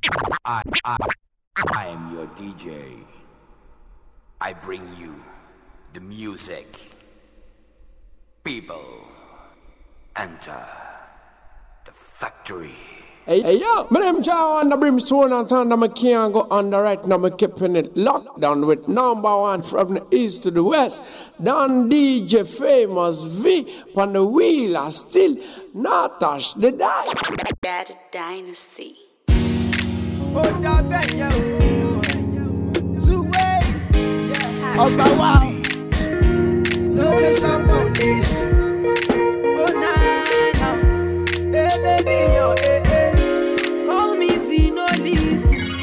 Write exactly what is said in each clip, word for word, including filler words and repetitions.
I, I, I am your D J. I bring you the music. People enter the factory. Hey, hey, yo, my name Joe on the brimstone and thunder. I can't go under right now. I'm keeping it locked down with number one from the east to the west. Don D J Famous V on the wheel. I still not touch the die. Bad Dynasty. Oh, that bet you. Two ways. Yeah. Of my wow. No, there's some on this. Oh, nah, no. Hey, lady, yo, hey, hey. Call me Zinolis.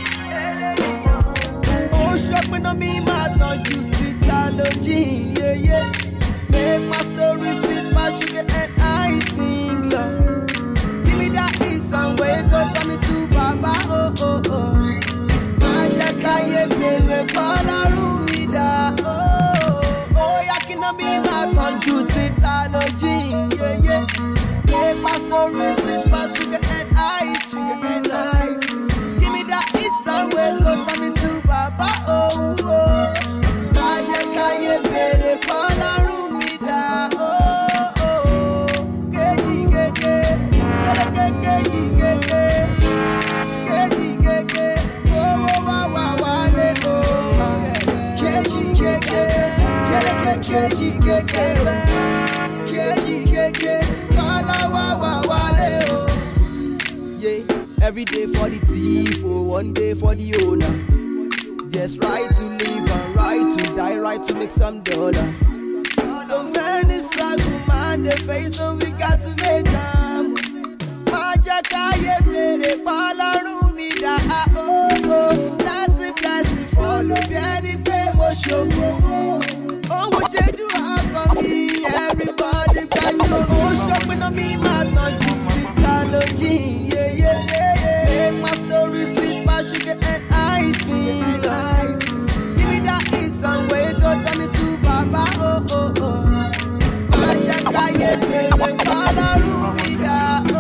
Oh, shopping on me, man, on you, Titalogy, yeah, yeah. Make my story sweet, my sugar, and I sing love. Give me that east and wake up, tell me to Baba, oh, oh, oh. Magic, I am baby, Pala Rumida, oh, oh, Yakina me, man, on you, Titalogy, yeah, yeah. Make my story sweet, my sugar, and I sing love. Give me that east and wake up, tell me to Baba, oh, oh. Magic, I am baby, Pala Rumida, oh, oh. Keji, keji, keji, keji, keji, keji, keji, oh, oh, wa, wa, wale, oh. Keji, keji, keji, keji, keji, keji, keji, wala, wa, wa, wale, oh. Yeah, every day for the thief, oh, one day for the owner. Yes, right to live and right to die, right to make some dollar. So many struggle, man, they face, so we got to make them. Majakaye pere palarumida, oh oh. Blessing, blessing, follow the pay show. Oh, what you do have me? Everybody can you oh, shopping on me, man, on you, Titalogy, yeah, yeah, yeah, yeah. Make my story sweet, my sugar, and I sing love. Give me that east and wait, don't tell me to Baba, oh, oh, oh. Majakaye pere palarumida, oh.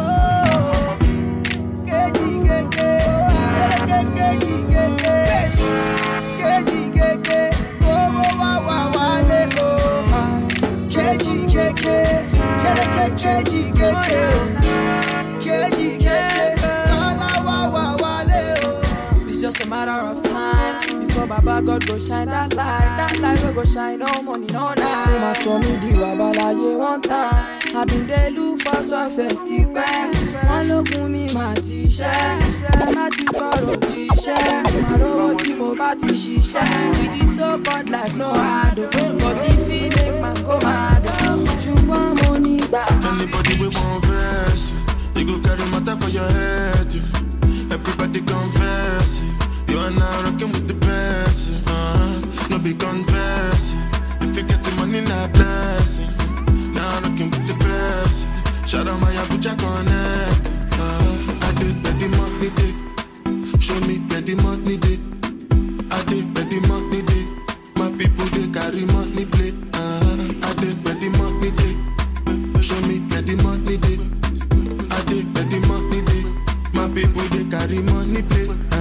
Keji, keji, keji, keji, keji, keji, oh, oh, wa, wa, wale, oh. Keji, keji, keji, keji, keji, keji, keji, wala, wa, wa, wale, oh. It's just a matter of time before Baba God go shine that light. That light will go shine, no money, no night. They must show me the Babalaye one time. I been there look for success, stick back. One look at me, my t-shirt. My t-shirt, t-shirt. My road, Timo, my t-shirt. See this so-called life, no hard. But if it make man go mad, you want money back. Anybody with one verse, you go carry matter for your head. Everybody confess, you are now rocking with the best. Uh, no big confess, if you get the money, not blessing. Now rocking with the best. Shout out my Abuja Connect. Uh, I did where the money day. Show me where the money day. I did where the money day. My people they carry money play. Uh, I did where the money day. Show me where the money day. I did where the money day. My people they carry money play. Uh,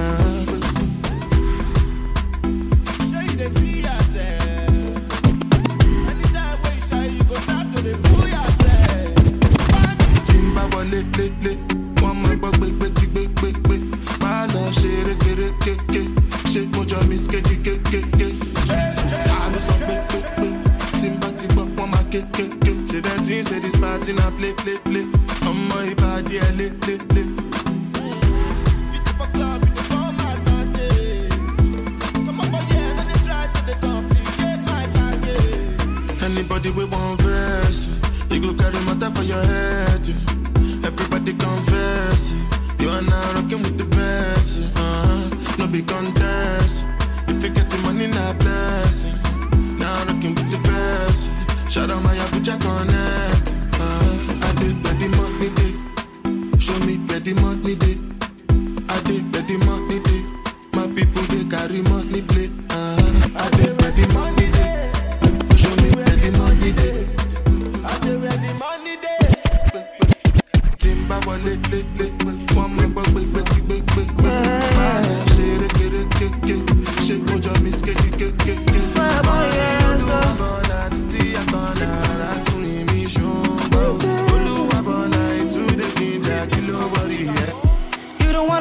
show you they see yourself. Anytime we shy, you go start to the fool yourself. Timba wale le le, one more bug big big big big big. Malo shere kere keke, shake mojo miss keke keke keke. Alo so big big big, timba timba one more keke keke. Say that thing say this party na play play play. On my body a le le le. Anybody with one verse, you go carry matter for your head. Everybody confess, you are now rocking with the best. Uh, no big contest, if you get the money, not blessing. Now rocking with the best. Shout out my Abuja Connect. Uh, I did where the money day. Show me where the money day. I did where the money day. My people they carry money play. Uh, I did where the money day. Show me where the money day. I did where the money day. Timba wale le le, one more bug big big big big big.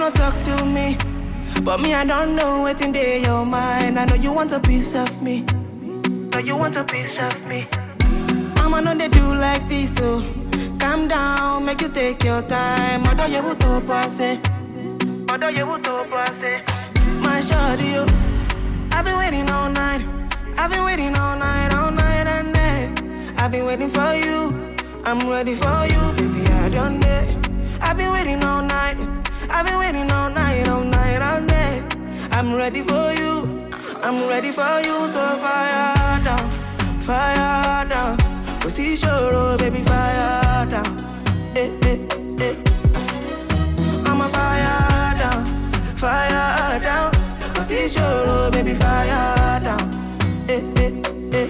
wanna talk to me, but me, I don't know what's in there, your mind. I know you want a piece of me. Know you want a piece of me. I'ma know they do like this, so calm down, make you take your time. Mother, you will to pass it. Mother, you will to pass it. My shorty, you. I've been waiting all night. I've been waiting all night, all night and day. I've been waiting for you. I'm ready for you, baby, I done it. I've been waiting all night. I've been waiting all night, all night, all day. I'm ready for you. I'm ready for you, so fire down, fire down. Cause it's your baby, fire down. Eh, eh, eh. I'm a fire down, fire down. Cause it's your baby, fire down. Eh, eh, eh.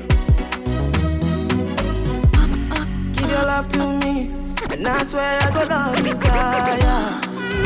Give your love to me, and I swear I go love you, God, yeah.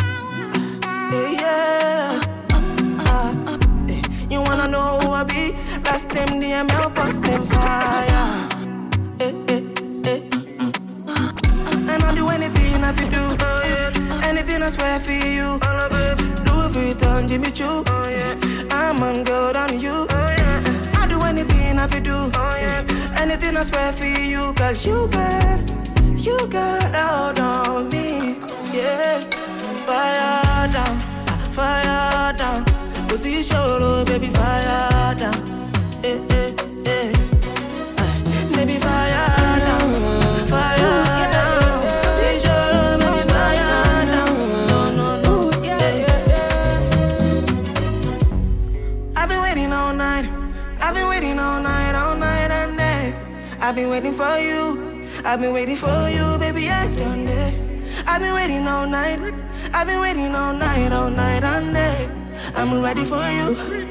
Yeah, uh, you wanna know who I be? Last them D M L, first them fire. Eh, eh, eh. And I'll do anything I feel do. Anything I swear for you. Louis Vuitton, Jimmy Choo. I'm on good on you. I'll do anything I feel do. Anything I swear for you. Cause you got, you got out on me. Yeah. Fire down, fire down. Cause it's your baby, fire down. Eh, eh, eh. Baby, fire down, fire down. Cause it's your baby, fire down. No, no, no, yeah. I've been waiting all night. I've been waiting all night, all night and day. I've been waiting for you. I've been waiting for you, baby, I done it. I've been waiting all night. I've been waiting all night, all night and day. I'm ready for you.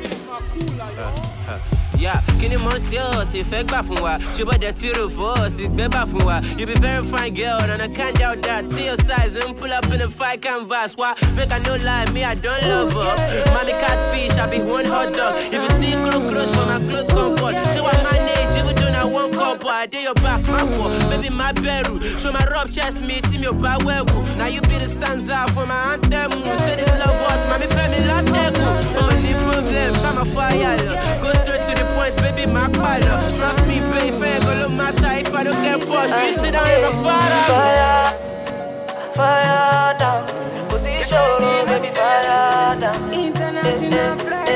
Yeah, kini monsieur, c'est fait pas for moi. Je bois des tirs fort, c'est pas for moi. You be very fine girl, and I can't doubt that. See your size and pull up in a fight canvas. Why? Make I no lie, me I don't love her. Mommy catfish, I be one hot dog. If you see close close for my clothes comfort. She want my name, you do not want couple. I did your back, my poor, baby my beru. Show my rough chest, me team your power. Now you be the stanza for my anthem. Say this love what, mommy family love echo. Only problem, show my fire. Go straight to the point, baby, my father. Trust me, baby, go no matter if I don't get forced. You sit down in my father. Fire, fire down. Position, baby, fire down. International flex.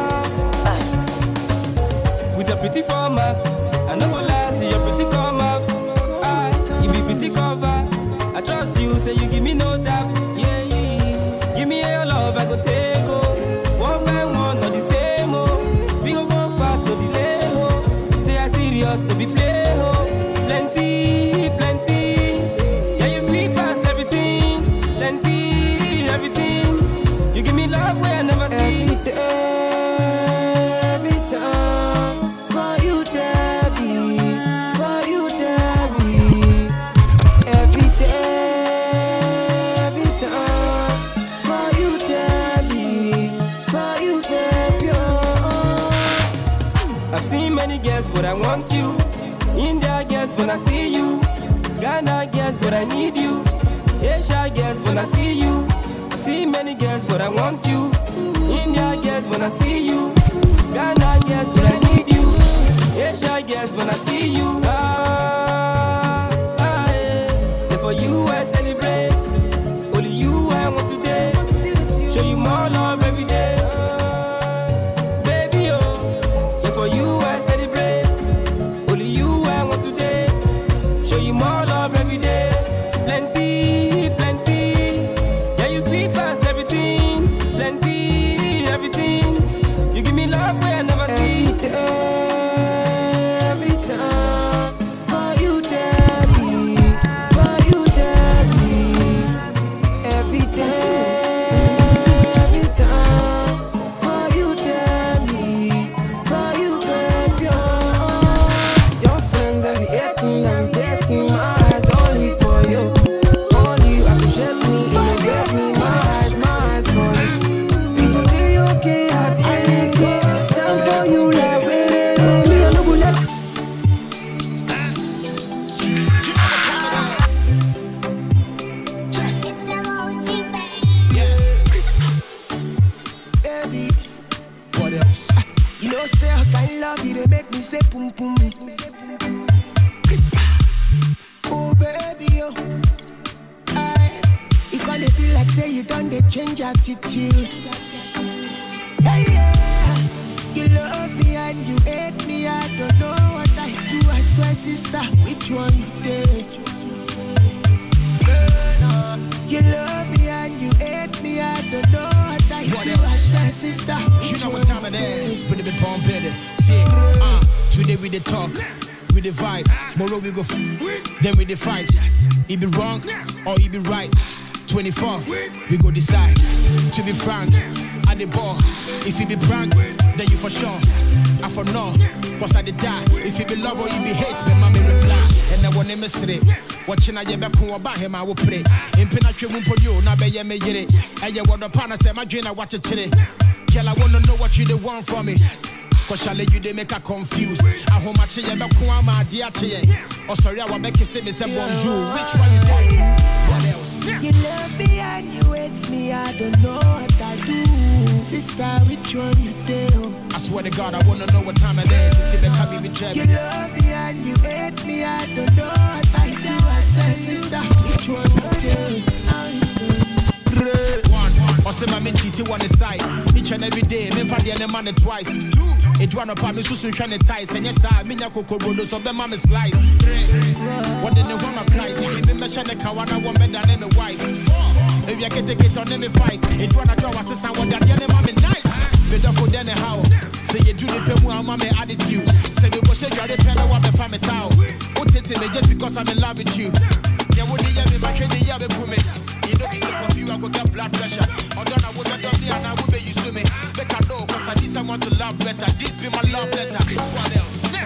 With a pretty format, I know go lie, say you're pretty come out. I, you be pretty cover. I trust you, say you give me no doubts. Yeah, yeah. Give me your love, I go take oh. One by one, not the same oh. We go go fast, no delay oh. Say I serious, to be play oh. Plenty, plenty. Yeah, you sweet past everything. Plenty, everything. You give me love where I never see. Every day, every time. For you, Debbie. For you, Debbie. Every day, every time. For you, Debbie. For you, Debbie. Oh. I've seen many girls, but I want you. India girls, but I see you. Ghana girls, but I need you. Asia girls, but I see you. I've seen many girls, but I want you. India girls, but I see you. Ghana girls, but I need you. Asia girls, but I see you. Ah, ah, yeah. And for you I celebrate. Only you I want to date. Show you more love every day. Baby, oh. And for you I celebrate. Only you I want to date. Show you more love every day. Plenty, plenty. Yeah, you sweet past everything. Plenty, everything. You give me love where I never see. Every day, every time. For you, Daddy. For you, Daddy. Every day, every time. For you, Daddy. For you, baby. Oh. Your friends every eighteen, every dating. My eyes only for you. Only you appreciate me, you make me my eyes. boom boom. Oh baby, oh. Aye. You gonna feel like say you done the change attitude. Hey yeah. You love me and you hate me. I don't know what I do. I swear, sister, which one you did? You love me and you hate me. I don't know what I what do. Else? I swear, sister, you know what time it is. Put it in palm better. Uh, today we the talk, we the vibe. Tomorrow we go f- then we the fight. It be wrong or it be right. twenty-fourth, we go decide. To be frank, at the ball. If you be prank, then you for sure. I for no, cause I did die. If you be love or you be hate, then mommy reply. And I want to miss it. Watching I get cool about him, I will pray. In Pinatri Mumpodio, now be a major. And you want the partner say, my dream, I watch it today. Girl, I wanna know what you the want from me. Cause I let you they make her confused. I hold my chair, but come on, my dear chair. Oh, sorry, I will make you say me say bonjour. Which one you doing? What else? You love me and you hate me. I don't know what I do. Sister, which one you do? I swear to God, I wanna know what time it is. It's in the cabin, be you love me and you hate me. I don't know what I do. I said, sister, which one you do? Or say my men cheating on the side. Each and every day, men find the money twice. Two, it one up on me so soon trying to ties. And yes, I mean, I cook rodos of the mommy slice. Three, what did the one of Christ? If you mention the kawana, one better than my wife. Four, if you can take it on them, fight. It one of our assistants, what that the mommy nice. Better for them, how? Say you do the people, mommy attitude. Say we will say you're the fellow of the family town. Put it in me just because I'm in love with you. Yeah, what do you have in my head? You have a woman. You know, it's so confused, I go get blood pressure. Although I would not me and I would be you to me. Make I know, cause at least I want to love better. This be my love letter. What else? Yeah.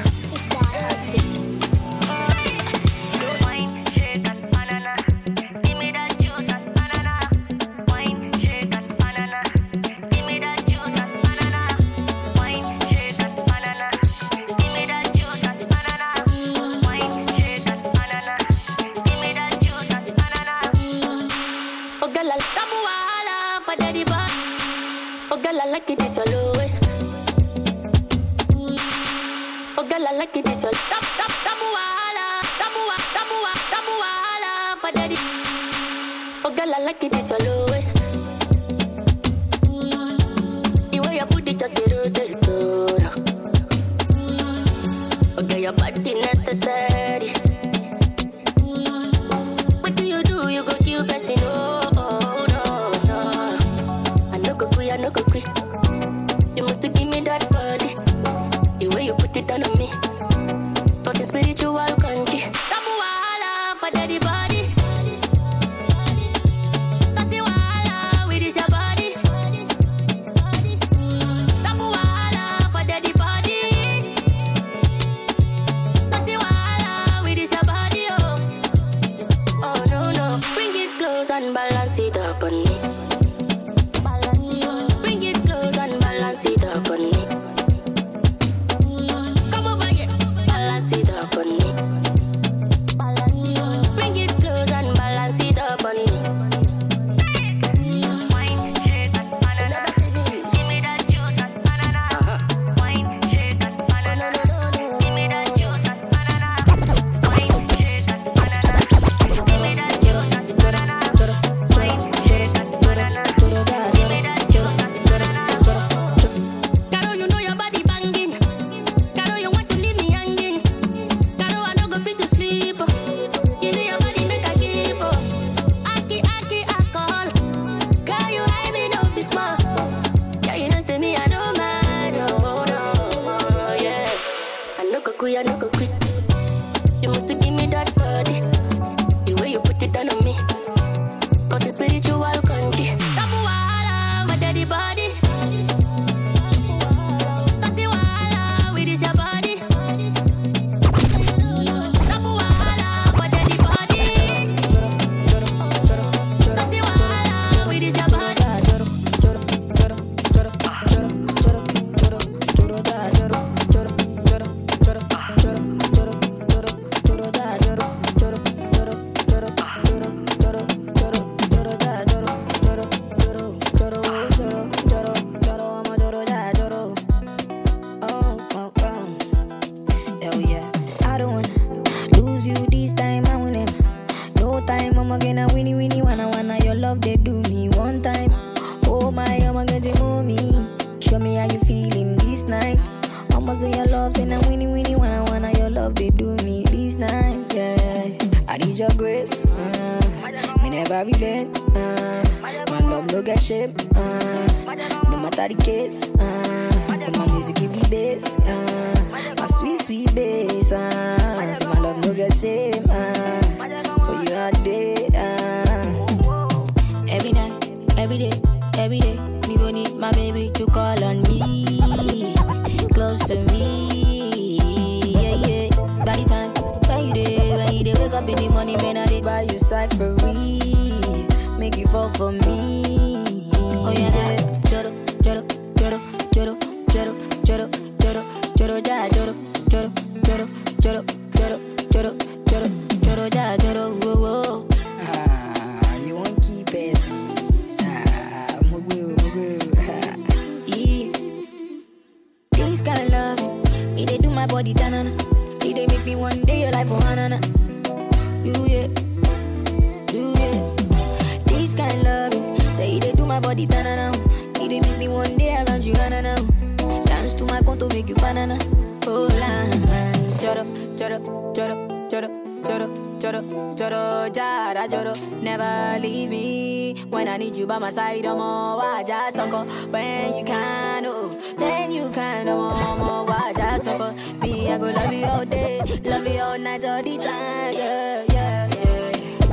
Wine, shake and banana. Give me that juice and banana. Wine, shake and banana. Give me that juice and banana. Wine, shake and banana. Give me that juice and banana. Wine, shake and banana. Give me that juice and banana. Oh, girl, I for daddy bar. Oh girl, I like it, this your lowest. Oh girl, I like it, this your top, top, tabu wala, tabu wa, tabu wa, tabu wala for daddy. Oh girl, I like it, this your lowest. The way you put it just the rotate. Oh girl, your body necessary. What do you do? You go kill person, oh. I no go quick. You must give me that body. The way you put it on me. Cause it's spiritual country. Tabu wala for daddy body. Cause you wala with this your body. Tabu wala for daddy body. Cause you wala with this your body, oh. Oh no, no. Bring it close and balance it up on me. Balance it up on me. Come over here. Balance it up on me. Balance it up. Bring it close and balance it up on me. Wine, shake and banana. Give me that juice and banana. Wine, shake and banana. Give me that juice and banana. Wine, shake and banana. Give me that juice and banana. Wine, shake and banana. Give me that juice and banana. I no go quit. You must give me that body. The way you put it on me. Cause it's spiritual country. Tabu wala for daddy body. Cause you wala with this your body. Tabu wala for daddy body. Cause you wala with this your body. never relent. Uh, my love no get shame. Uh, no matter the case. Uh, but my music give me bass. Uh, my sweet sweet bass. Uh, so my love no get shame. Uh, for you all day. Uh, every night, every day, every day, me gon' need my baby to call on me, close to me. Yeah yeah. By the time when you dey, when you dey wake up in the morning, man, I dey buy you cyphery, make you fall for me. Oh yeah, joro, joro, joro, joro, joro, joro, joro, joro, ja, joro, joro, joro, joro, joro, joro, joro, joro, ja, joro, whoa, whoa. Ah, you won't keep it. Ah, mugu, mugu. Yeah. This kind of loving, it dey do my body tanana. It dey make me one day your life for hanana. You yeah, you yeah. This kind of loving, say it dey do my body tanana. It dey make me one day around you hanana. Dance to my conto make you banana. Oh la, choro, choro, choro, choro, choro, choro, choro, jara, choro. Never leave me when I need you by my side. I'm all waja soko. When you can, oh, then you can. I'm all waja soko. Me, I go love you all day, love you all night, all the time. Yeah, yeah, yeah.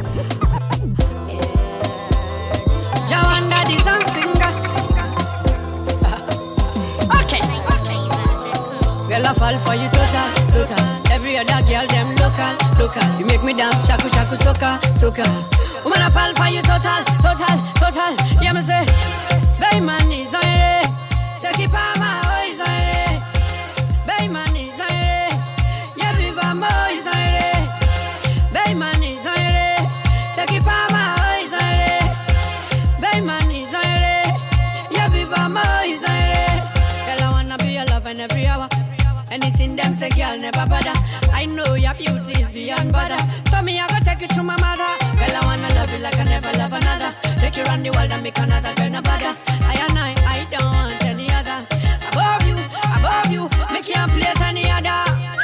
yeah. Jawanda the song singer. Okay. Girl, I fall for you total, total. Every other girl, them local, local. You make me dance, shaku, shaku, soca, soca. Woman, I fall for you total, total, total. Yeah, me say, Bay man is on it. Take it by my eyes on it. Bay man is on it. Yeah, be by my eyes on it. Bay man is on it. Take it by my eyes on it. Bay man is on it. Yeah, be by my eyes on it. Girl, I wanna be your love in every hour. Anything them say, girl, never bother. I know your beauty is beyond bother. So me, I go take you to my mother. Girl, I wanna love you like I never love another. Take you around the world and make another girl no bother. I and I, I don't want any other. Above you, above you, me can't place any other.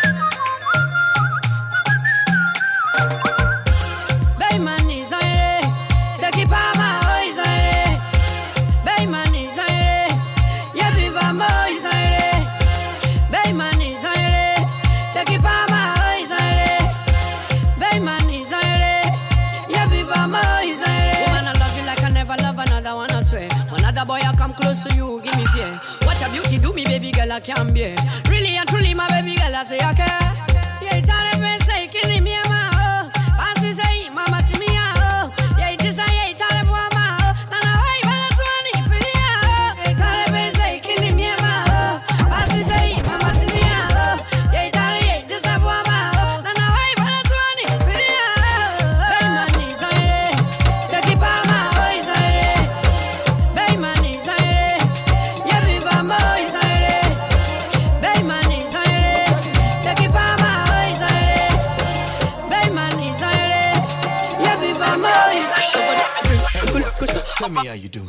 Bayman is on it. Take it by my eyes on it. Bayman is on it. Yeah, be by my eyes on it. Bayman is on it. Take it by my eyes on it. Bayman is on it. Yeah, be by my eyes on it. Woman, I love you like I never love another one, I swear. Another boy, I come close to you, give me fear. What a beauty do me, baby girl, I can't bear. Really and truly, my baby girl, I say I care. Yeah, it's all the best, say, killing me, ma, oh. Fancy say, mama, to me, oh. Yeah, it's a, yeah, it's all the boy, ma, oh. Nana, why, but that's one, it's pretty, oh. Yeah, it's all the best, say, killing me, ma, oh. Fancy say, mama, to me, oh. Yeah, it's all, yeah, it's a boy, ma, oh. Nana, why, but that's one, it's pretty, oh. Bayman is on it. Take it by my eyes on it. Bayman is on it. Yeah, be by my eyes on it. Bayman is on it. Take it by my eyes on it. Bayman is on it. Yeah, be by my eyes on it. Tell me how you doing.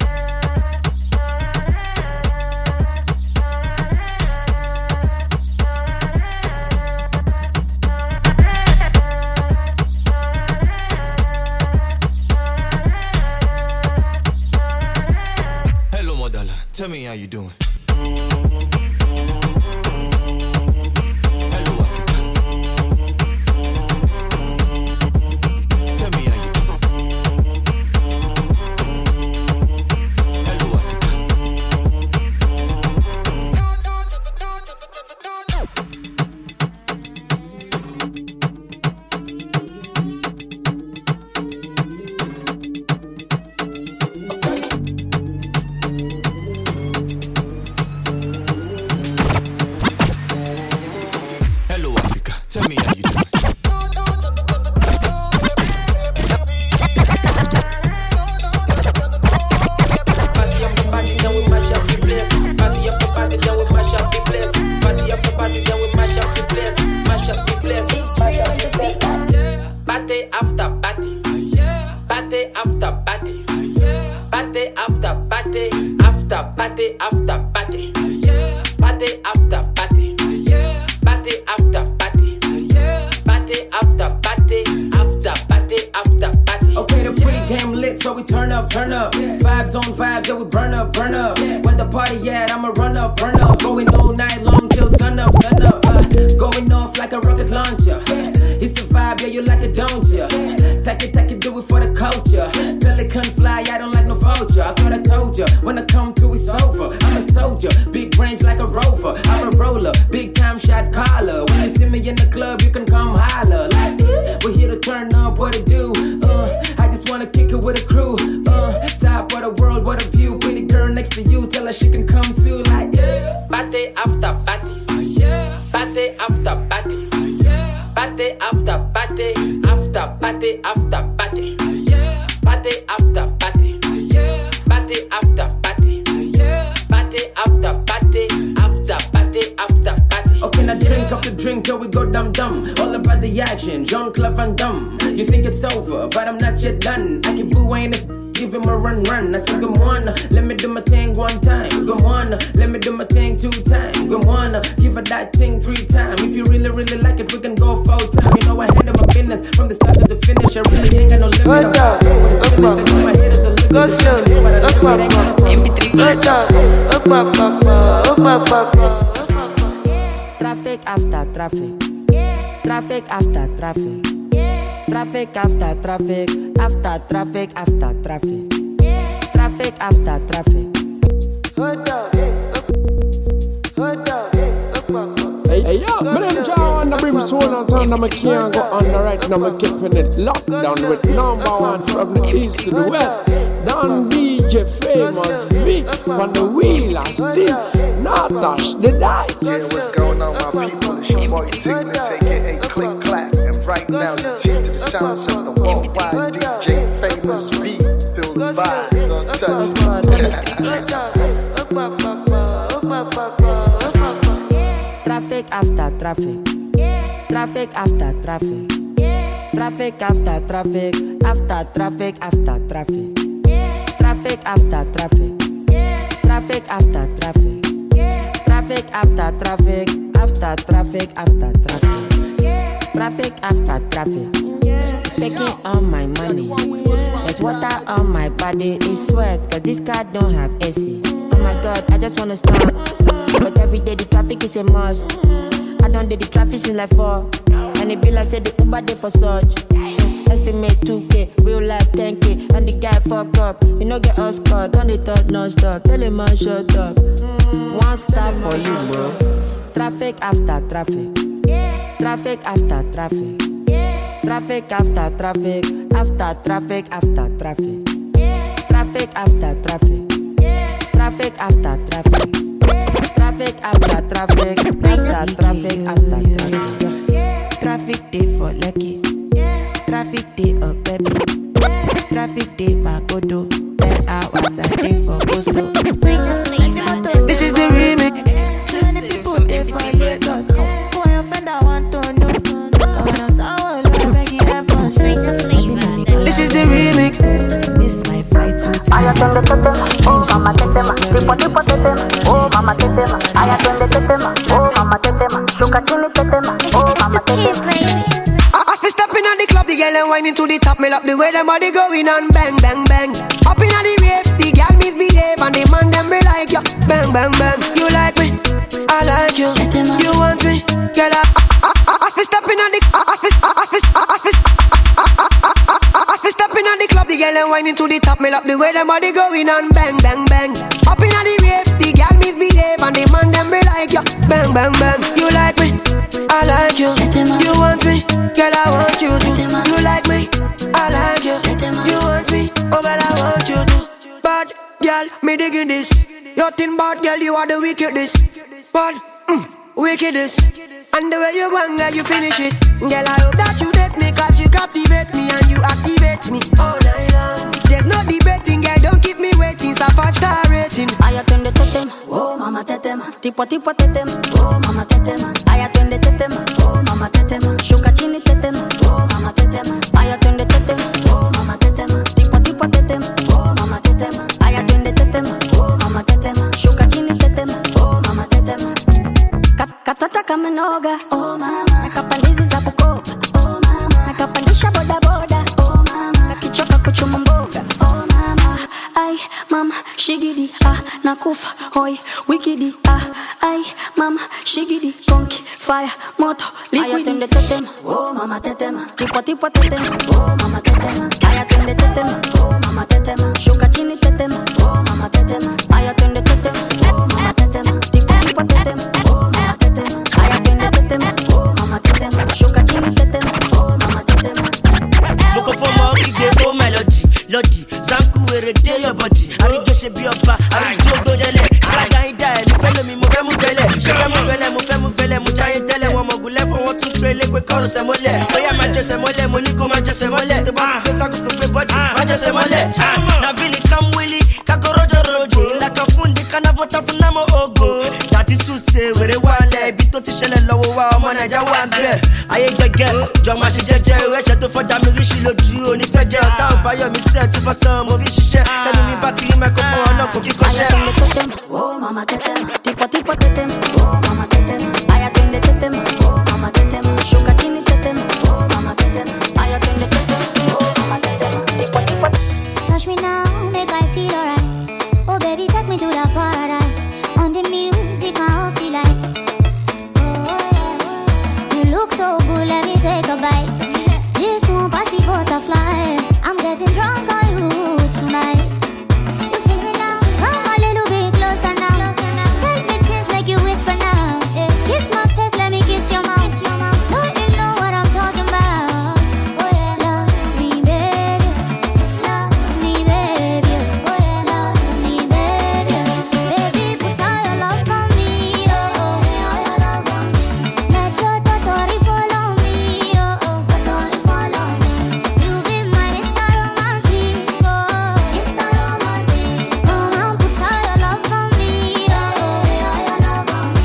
Hello, Modala. Tell me how you doing. Hello, Africa. Tell me how you doing. Hello, Africa. Hello, Africa. Tell me how you doing. Party after party, then we mash up the place. Party after party, then we mash up the place. Party after party, then we mash up the place. Mash up the place. Mash up the place. Yeah. Party after party. Yeah. Party after party. Yeah. Party after party. After party after party. Yeah. Party after party. Yeah. Party after party. Yeah. Party after party. After party after party. Okay, the freak strong vibes, yeah, we burn up, burn up. Where the party at, I'ma run up, burn up. Going all night long till sun up, sun up. Uh, going off like a rocket launcher. It's the vibe, yeah, you like it, don't ya? Take it, take it, do it for the culture. Pelican fly, I don't like no vulture. I thought I told ya, when I come to, it's over. I'm a soldier, big range like a rover. I'm a roller, big time shot caller. When you see me in the club, you can come holler. Like, we're here to turn up, what it do? Uh, I just wanna kick it with a crew. Uh, top of the world, what a view. Pretty girl next to you, tell her she can come too. Like, yeah. Party after party, yeah. Party after party, yeah. Party after party, after party after party, yeah. Party after party, yeah. Party after party, yeah. Party after party, after party after party. Okay, now drink after drink till we go dumb dumb. All about the action, Jean-Claude Van Damme. You think it's over, but I'm not yet done. I keep booing this. Give him a run, run. I said, good morning, let me do my thing one time. Good morning, let me do my thing two times. Good morning, give her that thing three times. If you really, really like it, we can go full time. You know I handle my business from the start to the finish. I really ain't got no limit. I'm out there with a spinach. I got my head as a limit. Go slow, up, up, up, up. Traffic after traffic, traffic after traffic. Traffic after traffic, after traffic, after traffic. Traffic after traffic. Hold up, hold up. Hey, hey, yo, my name John, the brimstone and thunder, I can't go on the right, now I'm keeping it locked down with number one from the east to the west. Don D J Famous V, on the wheel and still, not touch the die. Yeah, what's going on, my people? It's your boy Tigness, aka Click Clack. Right now, you tune to the sounds of the worldwide D J Famous V. Feel the vibe, don't touch it. Traffic after traffic, traffic after traffic, traffic after traffic, after traffic after traffic, traffic after traffic, traffic after traffic, traffic after traffic, after traffic after traffic. Traffic after traffic, taking all my money. There's water on my body, it's sweat, cause this car don't have A C. Oh my god, I just wanna stop. But every day the traffic is a must. I don't do the traffic since like four. And it be like say the Uber day for such. Estimate two K, real life ten K. And the guy fuck up, you know get us caught. Don't they talk non-stop, tell him man shut up. One star for you bro. Traffic after traffic, traffic after traffic, traffic after traffic, after traffic after traffic, traffic after traffic, traffic after traffic, traffic after traffic, after traffic after traffic. Traffic day for Lucky, traffic day of baby, traffic day Magodo, ten hours a day for Oslo. This is the remix. Many people day for Lagos. Boy, offender want to know. This is the remix. Miss my flight to time. I attend the tetema, oh mama tetema. Tipo tipo tetema, oh mama tetema. I attend the tetema, oh mama tetema. Sugar chili tetema, oh mama tetema. As we stepping on the club, the girl and whining to the top. Me love the way them body going on, bang bang bang. Up in the rave, the girl misbehave and the man them be like you, bang bang bang. You like me, I like you. You want me, girl? I, I, I, as we stepping on the, as we, as we, as we, as we stepping on the club, the girl and whining to the top. Me love the way them body going on, bang bang bang. Up in the rave, the girl misbehave and the man them be like you, bang bang bang. You like me, I like you. You want me, girl? I want you to. You like me, I like you. You want me, oh girl, I want you to. Bad girl, me digging this. You thin bad girl, you are the wickedest. Bad, mm, wickedest. And the way you go, girl, you finish it. Girl, I hope that you date me, cause you captivate me and you activate me all night long. There's no debating, girl, don't keep me waiting. It's a five star rating. I attend the totem, oh mama tetema. Tipo tipo tetem, oh mama tetema. I attend the tetem, oh mama tetema. Sugar chini tetem, oh mama tetema. I attend the tetem, oh mama tetema. Tipo tipo tetem, oh mama tetema. I attend the tetem, oh mama tetema. Sugar chini tetem, oh mama tetema. Katota kama noga, oh mama. Nakapandizi za Bukova, oh mama. Nakapandisha boda boda, oh mama. Nakichoka kuchuma mboga, oh mama. Ay mama, shigidi, ah, nakufa, hoi, wikidi, ah, ay, mama, shigidi, konki, fire, moto, liquidi. Ayatende tetema, oh mama tetema, tipo tipo tetema, oh mama tetema. Ayatende tetema, oh mama tetema, shuka chini tetema, oh mama tetema. Ayatende tetema, oh mama tetema, tipo tipo tetema, oh mama tetema. Ayatende tetema, oh mama tetema, shuka chini tetema, oh mama tetema. Look for more, keep the melody, lodi, zanku were day your body. Arijo she be up, arijo go jele. Alaga ida, mi pele mi mo fe mu bele, she fe mu bele, mo fe mu bele, mo chaye tele, won mo gule for won tun pele pe koro se mole. Oya ma je se mole, mo ni ko ma je se mole. To ba pe sa ko pe body, ma je se mole. Na bili kam willy, kakorojo rojo, like a fundi kana vota funa mo ogo. That is to say were wale, bi to ti sele lowo wa omo Naija wa nbe. Aye gbege, jo ma se jeje, we se to for da mi rishi loju, oni fe je ota o ba yo mi se ti fa san mo fi sise. Tell me back to the microphone, no cookie kosher. Oh mama tetema, tipo tipo tetema, oh mama tetema. Ayatende tetema, oh mama tetema. Shuka chini tetema, oh mama tetema. Ayatende tetema, oh mama tetema. Tipo tipo. Touch me now, make I feel alright. Oh baby, take me to the paradise. On the music, my off the light. Oh yeah, you look so good, let me take a bite. This won't pass the butterfly. I'm getting drunk on you tonight. You whisper now, yeah. Kiss my face, let me kiss your mouth. Don't you know what I'm talking about? Oh yeah, love me, baby, love me, baby. Oh yeah, love me, baby. Baby, put all your love on me, oh oh, all your love on me. Let your totori follow me, oh oh, totori follow me. You be my Mister Romantic, oh, Mister Romantic. Come on, put all your love on me, oh oh, all your love.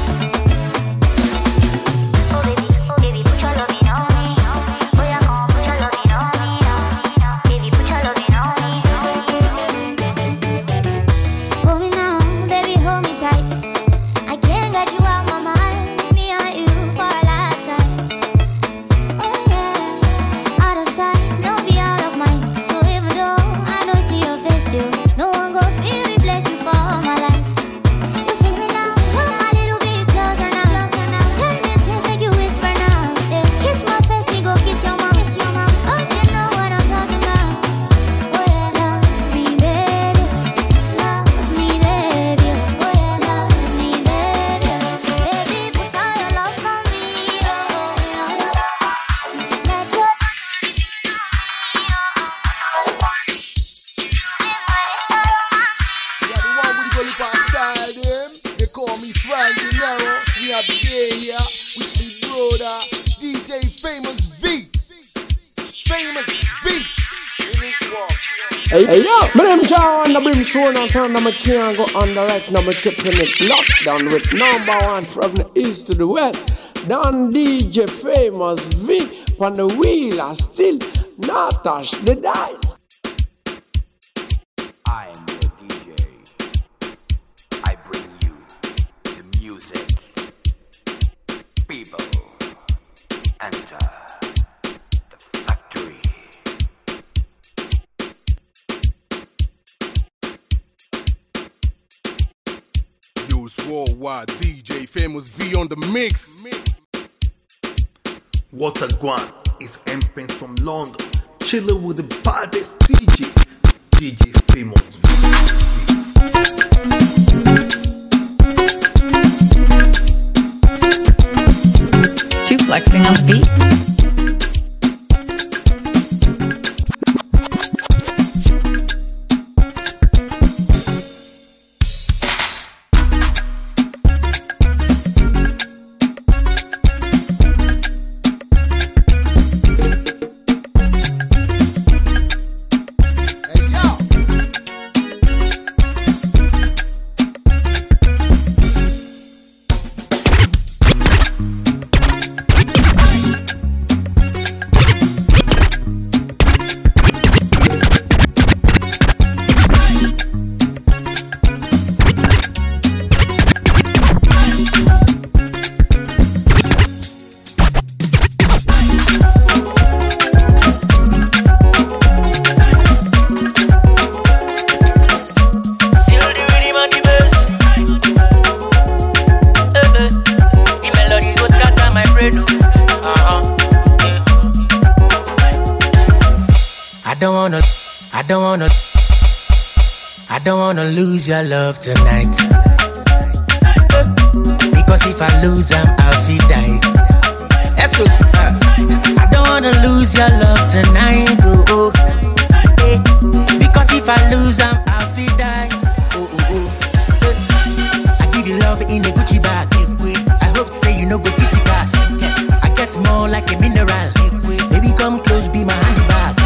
Hey, hey, yo, my name is John, the brimstone and thunder, I can't go on the right now, I'm keeping it locked down with number one from the east to the west. Don D J Famous V, on the wheel, I still not touch the dial. I am your D J. I bring you the music. People, enter the factory. Worldwide D J Famous V on the mix. What a guan is M-Pence from London, chilling with the baddest D J, D J Famous V. Two flexing on the beat. don't wanna lose your love tonight. Because if I lose, I'm I'll feel die. Eso, uh, I don't wanna lose your love tonight. Oh, oh. Eh. Because if I lose, I'm I'll feel die. Oh, oh, oh. Eh. I give you love in a Gucci bag. I hope to say you know go kitty cash. I get more like a mineral. Baby, come close, be my handbag.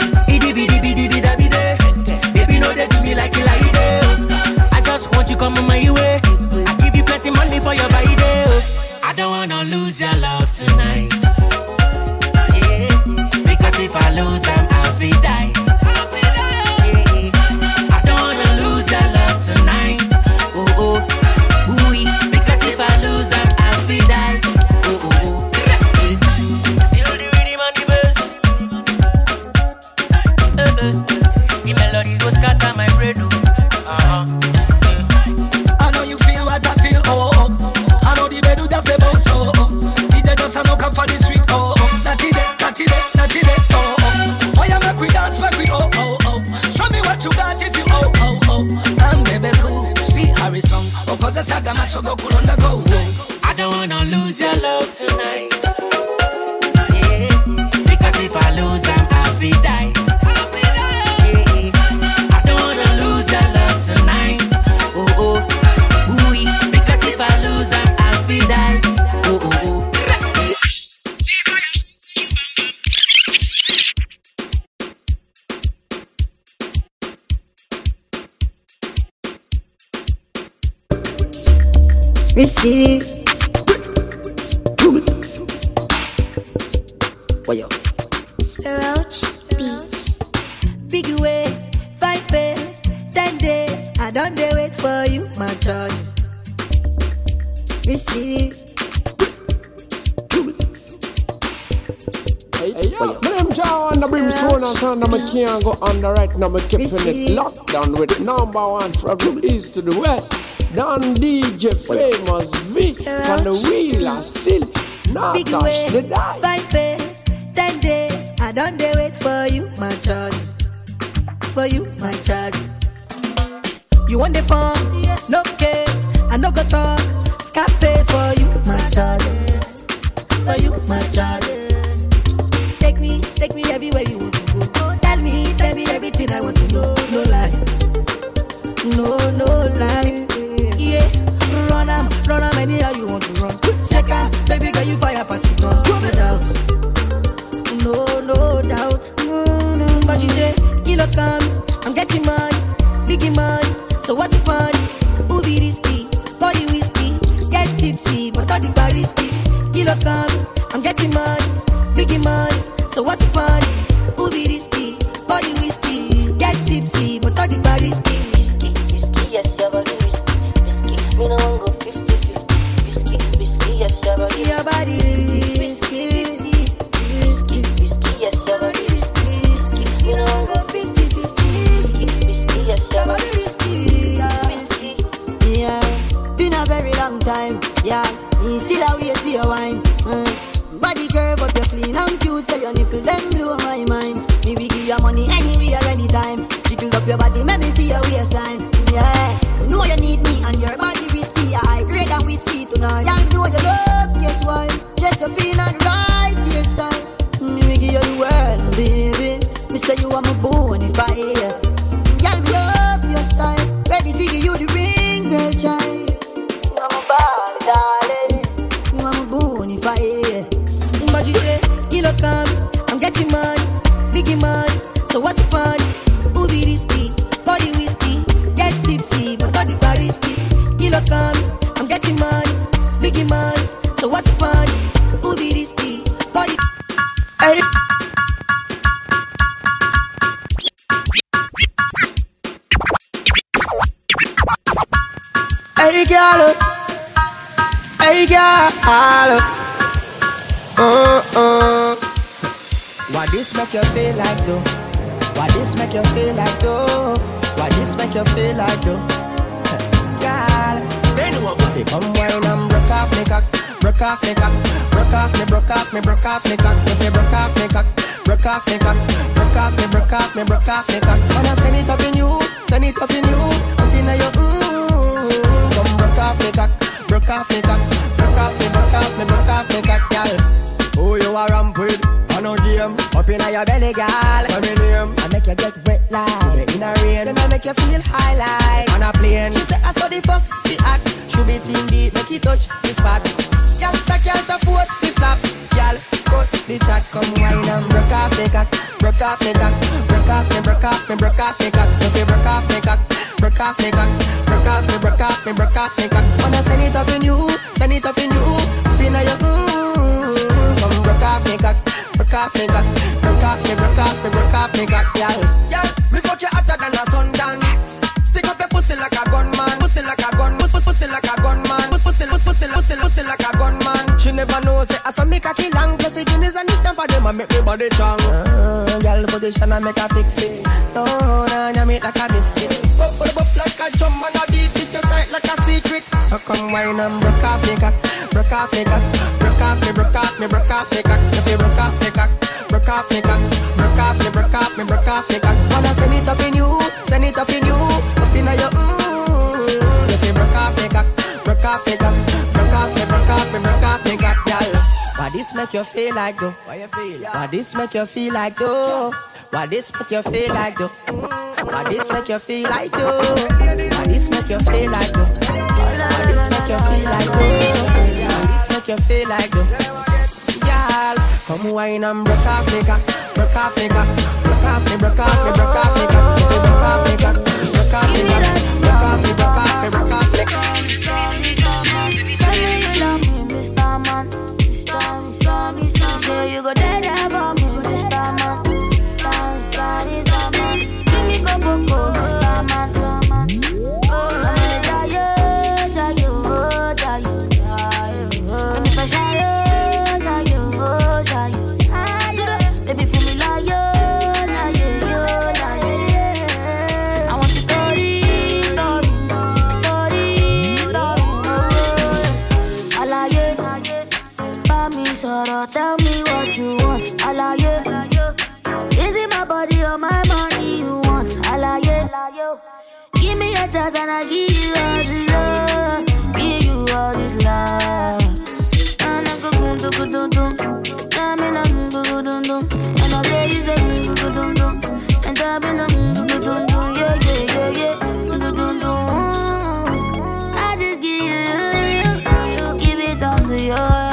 Baby, know they do me like it like it. I just want you come on my way. I give you plenty money for your body. I don't wanna lose your love tonight. Yeah. Because if I lose, I'm I'll feel die. Yeah. I don't wanna lose your love tonight. Oh oh, ooh. Because if I lose, I'm I'll feel die. Oh oh oh. The melody goes scatter my brain. Uh-huh. I know you feel what I feel. Oh, oh. I know the bed just the bounce. Oh, oh. D J just a no come for the street. Oh, oh. That it, that it, that it. Oh, oh. Why you make we dance, make we oh, oh, oh. Show me what you got if you oh, oh, oh. And baby cool, see Harry song. Oh, cause the saga must go cool on the go. Oh. I don't wanna lose your love tonight. Yeah. Because if I lose, I'm I'll feel die. Tonight, oh oh, ooh, because if I lose, I'm I'll feel die. Oh oh oh. Receive. What yo? Roach Beats. Big ways, five face. Ten days, I don't dare wait for you, my charge. Receive. Hey, hey, yo, my name John, the brimstone and thunder, I can't go under right now, I'm keeping it locked down with number one from the east to the west. Don D J Famous V, on the wheel and still not Big touch way, the die. five face, ten days, I don't dare wait for you, my charge. For you, my charge. You want the phone? Yeah. No case. I no go talk. Scarface for you, my charge. For you, my charge. Take me, take me everywhere you want to go. Oh, tell me, tell me everything I want to know. No lie, no, no lie. Yeah, run am, run am anyhow you want to run. Check out, baby girl, you fire pass it on. No doubt, no, no doubt. But you say, kilo come, I'm getting money, biggie money. So what's the fun? Who be risky? Body whiskey, get tipsy, but all the bar risky. Kilo come, I'm getting money, biggie money. So what's the fun? Who be risky? Body whiskey, get tipsy, but all the bar risky. Risky, risky, yes, your body risky, risky. Me no go fifty fifty. Risky, risky, yes, your body Your body risky, risky, risky, yes, your body risky, risky. Me no go fifty fifty. Risky, risky, yes, your body risky. Yeah, been a very long time. Yeah, me still a wait for your wine. Mm. Body curve but you're clean and cute, so your nipple them blow my mind. Me we give you money anywhere, anytime. Jiggle up your body, make me see your waistline. Yeah, you know you need me and your body risky. I grade and whiskey tonight. Yeah, you know you love, guess why? Dress up in a right hairstyle. Me we give you the world, baby. Me say you are my bonfire. Yeah, me love your style. Ready to give you the ring, girl, child. I'm a bad darling. You are my bonfire. But you say, kilo come, I'm getting money, biggie money. So what's the fun? Who be risky? Body whiskey, get tipsy, but all the bar risky. Kilo come, I'm getting money, biggie money. So what's the fun? Who be risky? Body. Hey. Hey girl, hey girl, uh uh. Why this make you feel like though? Why this make you feel like though? Why this make you feel like though? Girl, if you come wine and broke off me cock, broke off me cock, broke off me, broke off me, broke off me cock. If you broke off me cock, broke off me cock, broke off me, broke off me, broke off me cock. Wanna send it up in you, send it up in you, up in your mmm. Come broke off me cock, broke off me cock, broke off me, broke off me, broke off me cock, girl. Who you are ramp with? I know game. Up in your belly, girl. Say me name. I make you get wet like in a rain. Then I make you feel high like on a plane. She say I saw the fuck the act. Should be team beat, make it touch the spot. Youngster can't afford the flap, girl. Cut the chat, come wine and broke off the cock, broke off the cock, broke off me, broke off me, broke off the cock. If you broke off the cock, broke off the cock, broke off me, broke off me, broke off the cock. Wanna send it up in you, send it up in you, up in your mmm. Come broke off me cock, broke off me cock, broke off me, broke off me, broke off me cock, girl. Yeah, me fuck you hotter than a sundown. Stick up your pussy like a gunman, pussy like a gun, pussy, pussy like a gunman, pussy, pussy, pussy, pussy, pussy like a gunman. She never knows it. I saw me cocky long, plus it Guinness and this stamp for them and make me body strong. Uh, girl position and make her fix it. No, no, you make like a biscuit. Bop, bop, bop like a drum and a beat it you tight like a secret. So come wine and broke off me cock, broke off me cock, broke off me, broke off me, broke off me cock. If you broke off me cock, broke off me cock, broke off me, broke off me, broke off me cock. Wanna send it up in you, send it up in you, up in your mmm. If you broke off me cock, broke off me cock, broke off me, broke off me, broke off me cock, girl. Why this make you feel like though? Why you feel? Why this make you feel like though? Why this make you feel like though? Why this make you feel like though? Why this make you feel like though? Why this make you feel like though? Why this make you feel like though? Girl, come wine and broke off me cock, broke off me cock, broke off me, broke off me, broke off me cock. If you broke off me cock, broke off me cock, broke off me, broke off me, broke off me cock. Say you go dead for me, Mister Man. Mister Man, give me go go go, Mister Man. Oh, I'm gonna die, die, oh, die, die. Can you pass out, die, oh, die. Baby, for me like yo, like yo, like. I want to dirty, dirty, dirty, dirty. I like it, buy me sorrow, tell me. You want, I like it. Is it my body or my money you want? I like it. Give me a chance and I give you all this love. Give you all this love. And I go boom, do go do do. I'm in a go go do do. And I say you say go go do do. And I'm in a go go do do. Yeah yeah yeah yeah. Go go do do. I just give you, you give it all to you.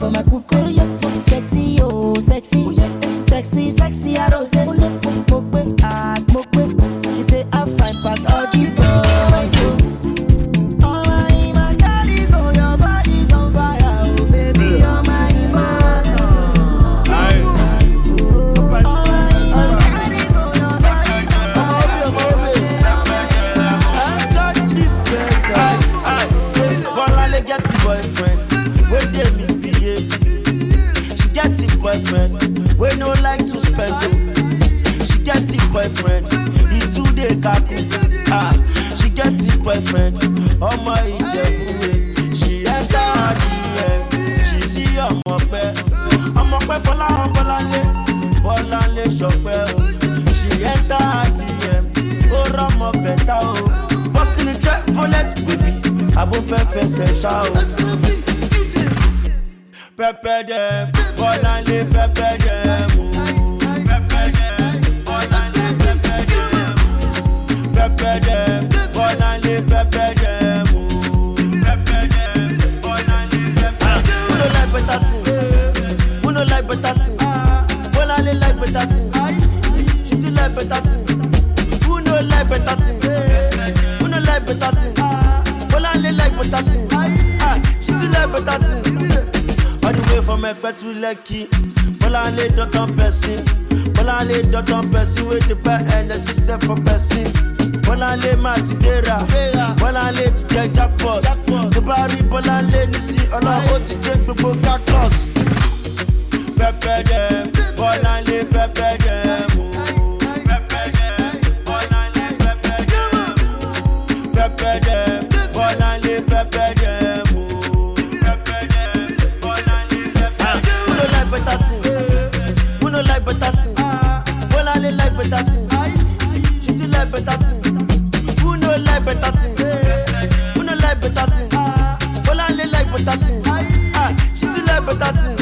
for my kukuru, yeah. Sexy, oh, sexy, sexy, sexy, I rose. Smoke with, ah, smoke with. She say I find past all the boys. Oh, oh my, my daddy, go, your body's on fire, oh baby, you're my father. Boyfriend, we no like to spend it. She get it boyfriend, he two day kaku. Ah, she get it boyfriend, oh my Ijebu. She enter her D M, she see I'm up there. I'm up there for la bolale, bolale shopper. She enter her D M, oh Ramo beta oh. Boss in the trap for let baby, I won't fair fair say shout. Prepare them, all I live, prepare them. Prepare them, all I live, prepare them. Prepare them, all I live, prepare them. Prepare them, all I live, prepare them. Who no like better thing? Who no like better thing? All I live like better thing. She do like better thing. Who no like better thing? Who no like better thing? All I live like better thing. She do like better thing. All the way from Ekpe to Lekki, Bolale dot on person, Bolale dot on person with the back and the system for person. Bolale Matidera, Bolale to get jackpot. The Barry Bolale Nisi, all I want to take before cactus. Prepare them, Bolale prepare them. Prepare them, Bolale prepare them. Prepare them, Bolale prepare them. Better thing, who no like better thing? Well, I like better thing. She do like better thing. Who no like better thing? Who no like better thing? Well, I like better thing. She do like better thing.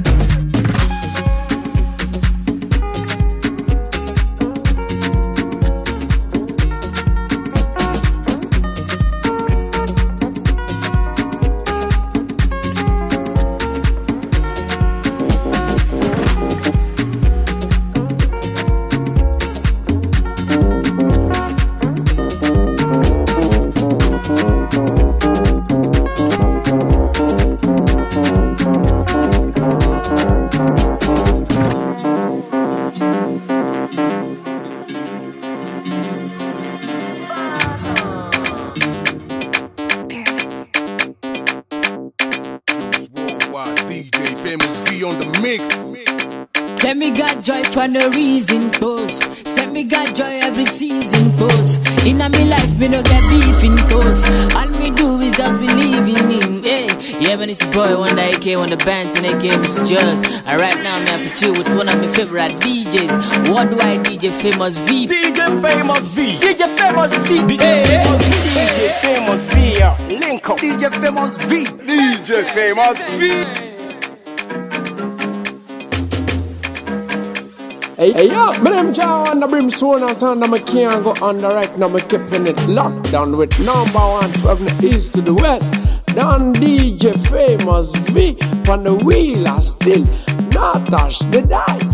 Say me got joy for no reason, pose. Say me got joy every season, pose. In a me life, me no get beef in pose. All me do is just believe in him, hey. Yeah, man, it's your boy, one day A K on the bands and A K Mister Just. And right now, I'm here for chill with one of my favorite D Js. What do I D J Famous V? D J Famous V. D J Famous V. D J Famous V. Link up. D J Famous V. D J Famous V. Hey, hey, yo, my name John on the brimstone and thunder. I can't go on the right now. I'm keeping it locked down with number one from the east to the west. Don D J Famous V on the wheel, I still not touch the die.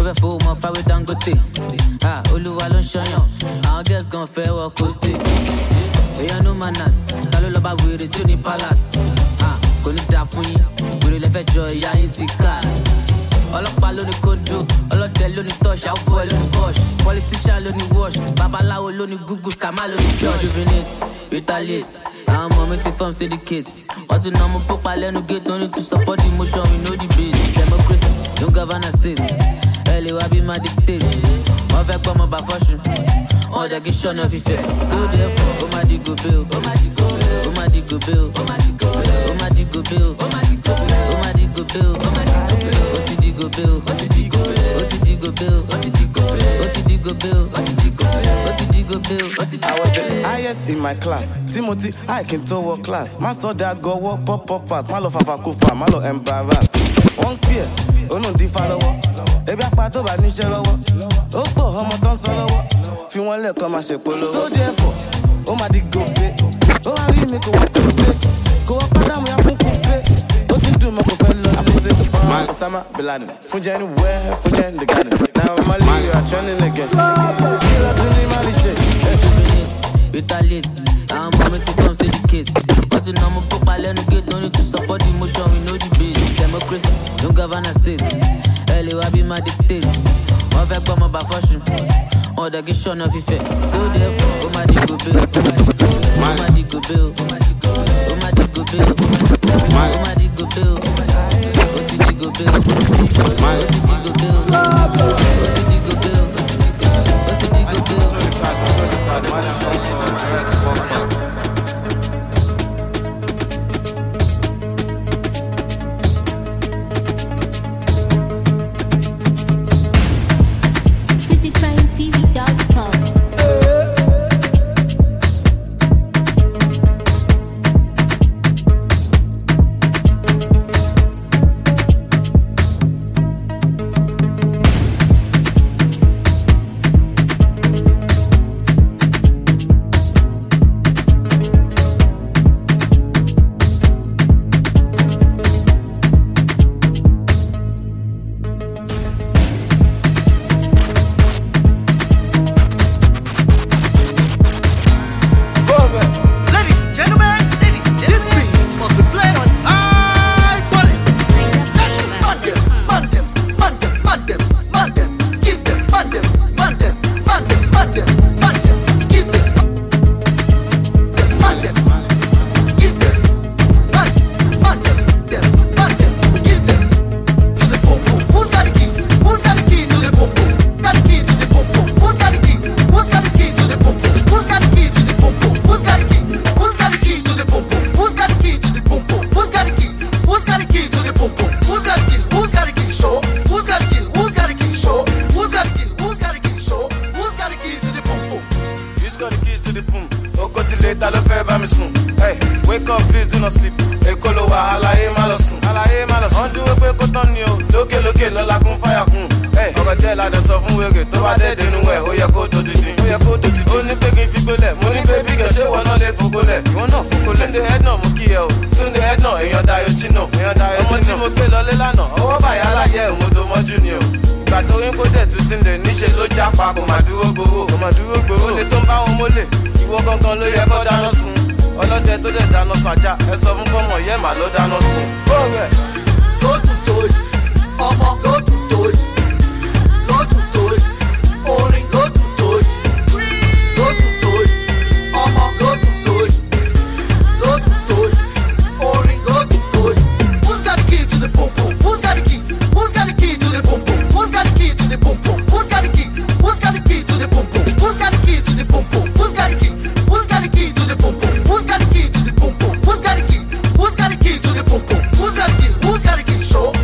fẹ́ fowó mọ fáwé Dangote. Ah, Olúwa ló ń ṣọyàn. Àwọn girls gan fẹ́ wọ coastal. Èèyàn no manners, ta ló lọ bá wèrè tí ó ní palace. Ah, kò ní dáa fún yín, wèrè lẹ́fẹ̀ẹ́ jọ ìyá yín ti ká. Ọlọ́pàá ló ní kóńdó, ọlọ́dẹ ló ní touch, àwọn boy ló ní bush, politician ló ní wash, babaláwo ló ní google, scammer ló ní church. Rejuvenate, retaliate, àwọn ọmọ mi ti form syndicate. Wọ́n ti nà ọmọ pópa lẹ́nu gate, no need to support the motion, we know the base. Democracy, no govern a state, ẹ lè wá bí máa dictate. Wọ́n fẹ́ gbọ́ ọmọ bá fọ́ṣù, wọ́n dẹ̀ kí ṣọ́nà fífẹ́. So therefore, ó máa di gòbé o, ó máa di gòbé o, ó máa di gòbé o, ó máa di gòbé o, ó máa di gòbé o, ó máa di gòbé o, ó máa di gòbé o, ó máa di gòbé o, ó ti di gòbé o, ó ti di gòbé o, ó ti di gòbé o, ó ti di gòbé o, ó ti di gòbé o, ó ti di gòbé o, ó ti di gòbé o, ó ti di gòbé o. I was the highest in my class. Timothy, I can to work class. My son that go work pop pop pass. My love fafa kufa, my love embarrass. One peer, oh no di follower. Ebi apa tó bá níṣẹ́ lọ́wọ́. Ó pọ̀ ọmọ tó ń sọ lọ́wọ́. Fi wọ́n lẹ́ẹ̀kan máa ṣe polówó. So therefore, ó máa di gòbé. Ó wá rí mi kò wá tó gbé. Kò wá padà mo yá fún kúpé. Ó ti dùn mọ́ kò fẹ́ lọ. Àpèsè ọ̀hún Osama Bin Laden. Fún jẹ́ anywhere, fún jẹ́ in the garden. Now Mali, you are trending again. Kí ló tún ní Mali ṣe? Retaliate, àwọn ọmọ mi ti form syndicate. Wọ́n ti nà ọmọ pópa lẹ́nu gate, no need to support the motion, we know the base. Democracy, no govern a state, ẹ lè wá bí máa dictate. Wọ́n fẹ́ gbọ́ ọmọ bá fọ́ṣù, wọ́n dẹ̀ kí ṣọ́nà fífẹ́. So therefore, ó máa di gòbé o, ó máa di gòbé o, ó máa di gòbé o, ó máa di gòbé o, ó ti di gòbé o, ó ti di gòbé o, ó ti di gòbé o, ó ti di gòbé o. City Train T V dot com. Who's got the key? Who's got the key to the pum pum? Who's got the key? Who's got the key? Show.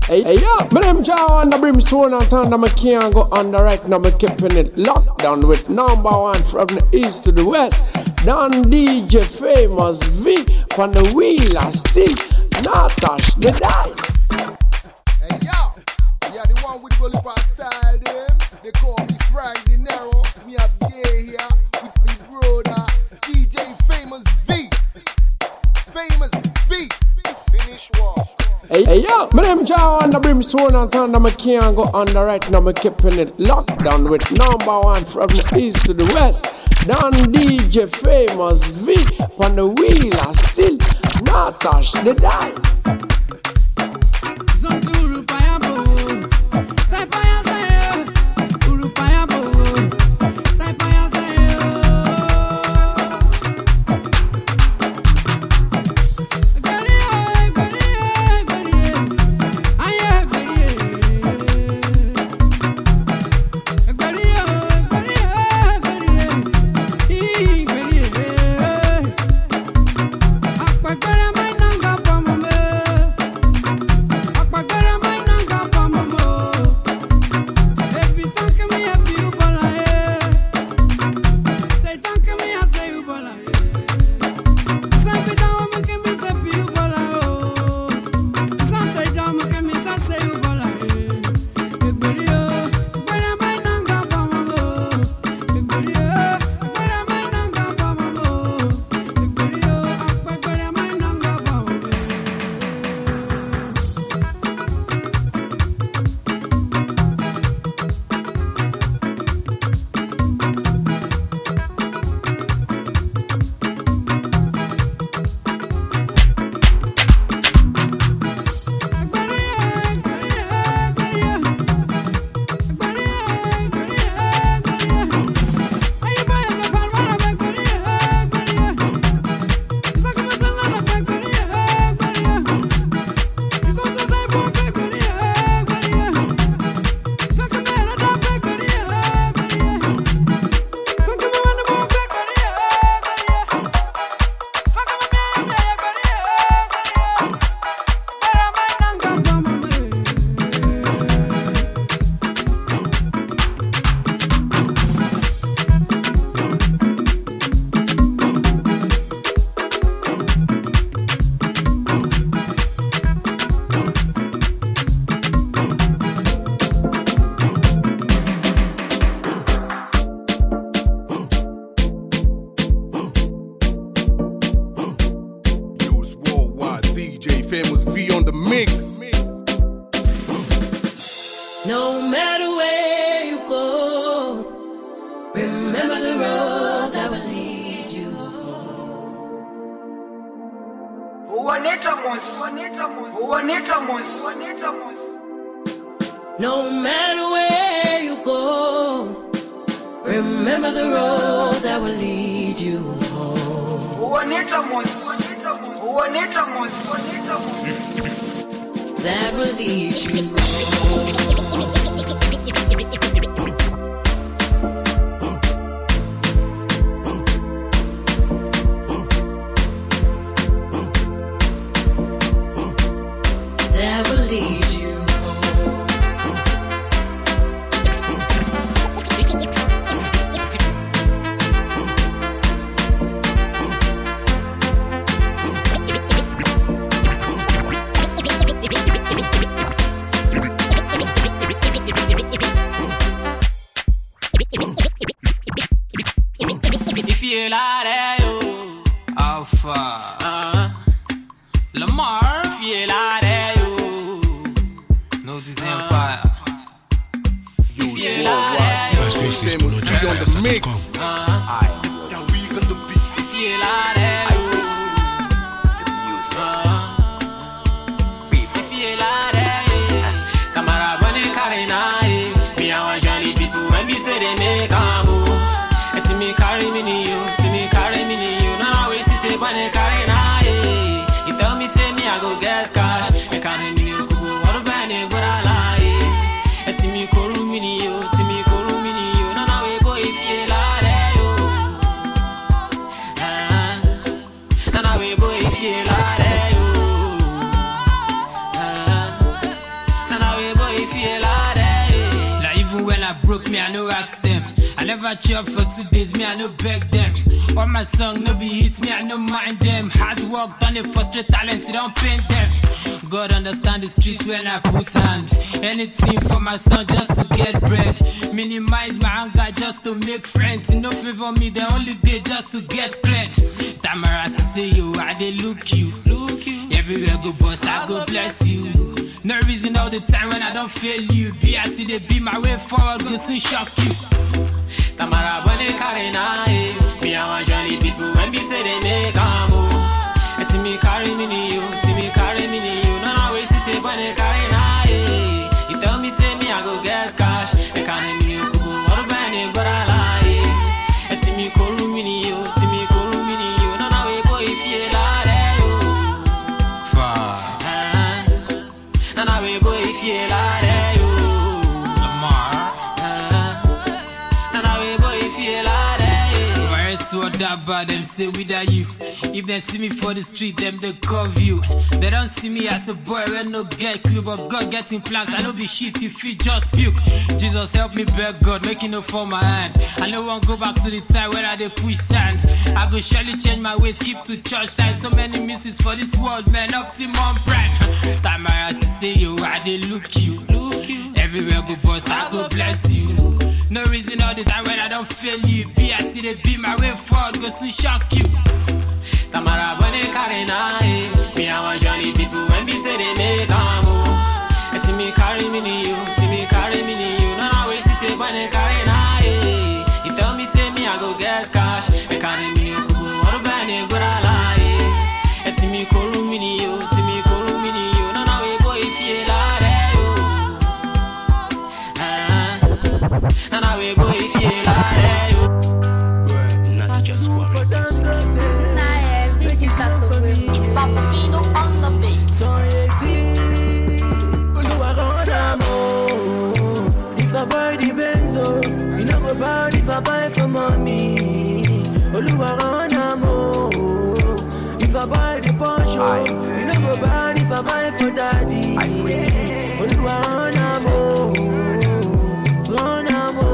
Hey, hey, yo, my name Joe and the Brimstone and Thunder. I can't go on the right now. I'm keeping it locked down with number one from the east to the west. Don D J Famous V on the wheel and still not touch the dice. Hey yo, yeah, the one with Gully Pass style, them. They call me Frank De Niro. Me up here here with me brother D J Famous V. Famous V. Finish walk. Hey, hey, yo, my name Joe and the Brimstone and Thunder. I can't go on the right now. I'm keeping it locked down with number one from the east to the west. Don D J Famous V on the wheel and still not touch the dice. Zonturu payabo, sai paya sai, uru payabo, sai paya sai. No matter where you go, remember the road that will lead you home. That will lead you home. That will lead you home. If you like that, yo, Alpha, uh, Lamar, if you like that, yo, know this empire. You if you like that, yo, Famous on the mix. Uh, if you like that, yo, uh, if you like that, yeah. Camera running carina, me I want jolly people when we say they make a move. It's me carry me you, see me carry me you. Now I wait to say when they carry na, yeah. You tell me say me I go get cash, me carry me you, kubo what a band but I lie. It's me koru me you, it's me koru me you. Now I wait boy if you like that, yo. Ah, now I wait boy if you like that, yo. Ah, hit me, I no ask them. I never cheer for two days, me, I no beg them. All my song no be hit me, I no mind them. Hard work done it for straight talent, it don't paint them. God understand the streets when I put hand. Anything for my son just to get bread. Minimize my anger just to make friends. No favor me, the only day just to get cleared. Tamara say you, I they look you. Everywhere go boss, I go bless you. No reason all the time when I don't fail you. Be I see they be my way forward, go soon shock you. Tamara bone karena eh. Me I want Johnny people when be say they make a move. It's me carry me ni you, it's me carry me ni you. No no way see say bone karena eh. You tell me say me I go get cash. E carry me you kubu, what about it but I lie. It's me koru me ni you, it's me koru me ni you. No no way boy if you lie you. Far. No no way boy if you lie you. Lamar. No no way boy if you lie you. Virus what that bad them say without you. If they see me for the street, them they cover you. They don't see me as a boy when no get clue, but God getting plans. I know be shit if you just puke. Jesus help me beg God, making no for my hand. I no want go back to the time where I they push sand. I go surely change my ways, keep to church time. So many misses for this world, man. Optimum prime. Time I to say you, I they look you. Everywhere go boss, I go bless you. No reason all the time when I don't feel you. Be I see they be my way forward, go soon shock you. Tamara bone karena eh. Me I want Johnny people when be say they make a move. It's me carry me ni you, it's me carry me ni you. No no way see say bone karena eh. You tell me say me I go get cash. Me carry me you kubu, what about it but I lie. It's me koru me ni you, it's me koru me ni you. No no way boy if you lie you. Ah, no no way boy if you lie you. Not just worry. It's Papafino on the beat. If I buy the Benzo, you know go buy if I buy for mommy. Oluwaranamo. If I buy the Porsche, you know go buy if I buy for daddy. Oluwaranamo. Ranamo.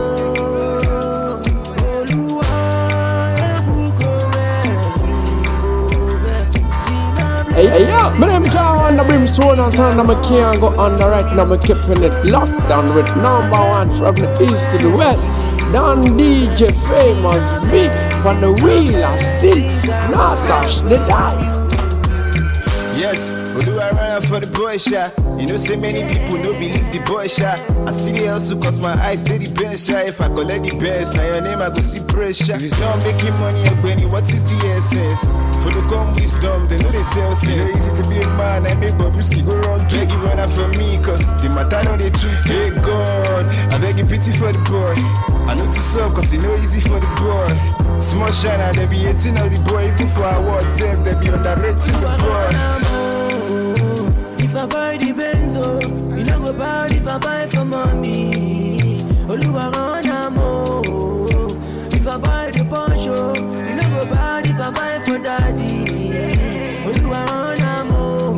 Hey, hey, yo, my name John, the brimstone and thunder, I can't go on the right, now I'm keeping it locked down with number one from the east to the west. Don D J Famous V, on the wheel and still, not touch the die. Yes, who do I run for the boy shot? You know, so many people no believe the boy shot. I see the also cause my eyes they the best shot. If I collect the best, now your name I go see pressure. If it's not making money, Benny, what is the essence? For the come wisdom, they know they sell sense. It's easy to be a man, I make Bobrisky go wrong. Beg you run out for me, cause the matter know they treat. Hey God, I beg you pity for the boy. I know to solve cause it's no easy for the boy. Small shiner, they be hating on the boy. Even for our WhatsApp, they be underrating the boy. If I buy the Benzo, you know go buy if I buy for mommy. Oluwaranamo. If I buy the Porsche, you know go buy if I buy for daddy. Oluwaranamo.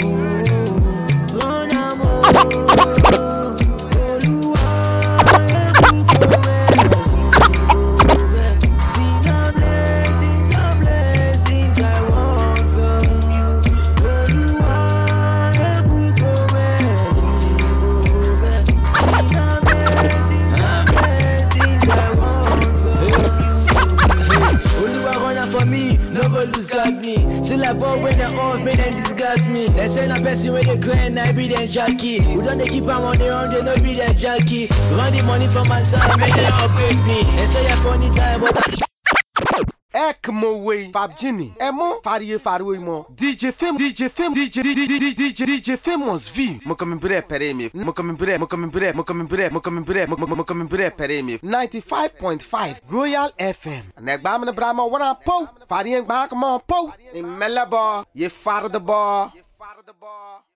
Ranamo. Still I bought when they off me then disgust me. They say na person when they grind, I be them Jackie. Who don't they keep them on their own, they no be them Jackie. Run the money from my side, make them upgrade me. They say I funny time, but I Ekmo way, Fab Ginny, Emo, Farie Faroui mo, D J Fame, D J Fame, D J D J D J Famous V, mo come bre peremi, mo come bre, mo come bre, mo come bre, mo come bre, mo come bre peremi, ninety-five point five Royal F M. Nek ba me brama wana po, Farie ngba mo po, in Melaba, ye far the bar, ye far the bar.